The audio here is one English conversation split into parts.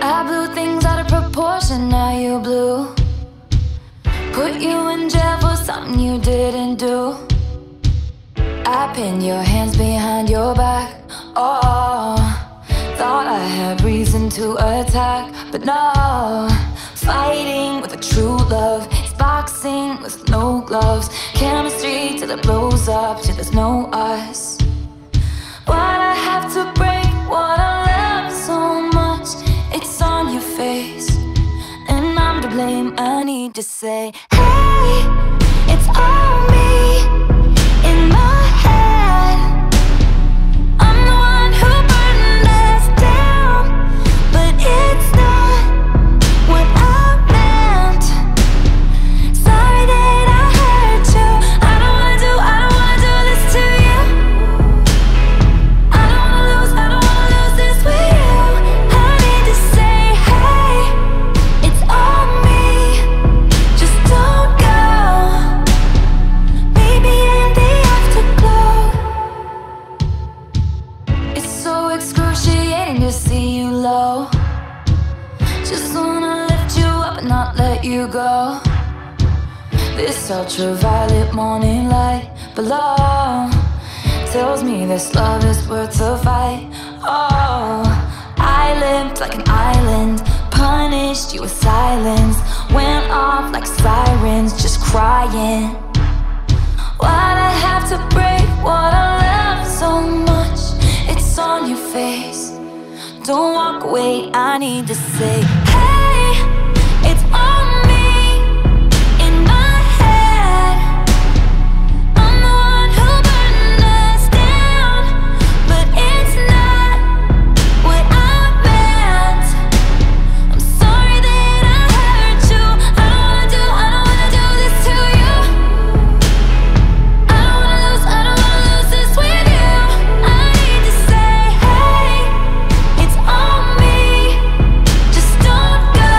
I blew things out of proportion, now you blew. Put you in jail for something you didn't do. I pinned your hands behind your back. Oh, thought I had reason to attack, but no. Fighting with a true love is boxing with no gloves. Chemistry till it blows up, till there's no us. Why'd I have to break what I love so much? It's on your face, and I'm to blame. I need to say, hey, it's all me in my head. I'm the one who burned us down, but it's not what I meant. Sorry that I hurt you. I don't wanna do this to you. I don't wanna lose this with you. I need to say, hey, it's all me. Just don't go. Maybe in the afterglow. It's so excruciating to see you low. Just wanna lift you up and not let you go. This ultraviolet morning light below tells me this love is worth the fight. Oh, I lived like an island, punished you with silence. Went off like sirens, just crying. Why'd I have to break what I love so much? It's on your face. Don't walk away, I need to say, hey, it's on me in my head. I'm the one who burned us down, but it's not what I meant. I'm sorry that I hurt you. I don't wanna do this to you. I don't wanna lose this with you. I need to say, hey, it's on me. Just don't go.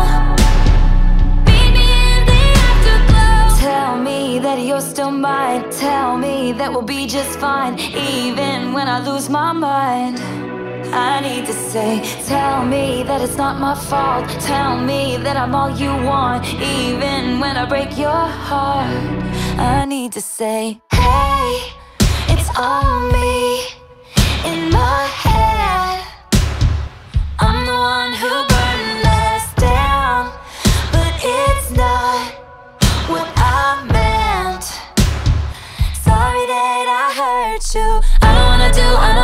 Meet me in the afterglow. Tell me that you're still mine. Tell me that we'll be just fine, even when I lose my mind. I need to say, tell me that it's not my fault. Tell me that I'm all you want, even when I break your heart. I need to say, hey, it's all me in my head. I'm the one who burned us down, but it's not what I meant. Sorry that I hurt you. I don't wanna do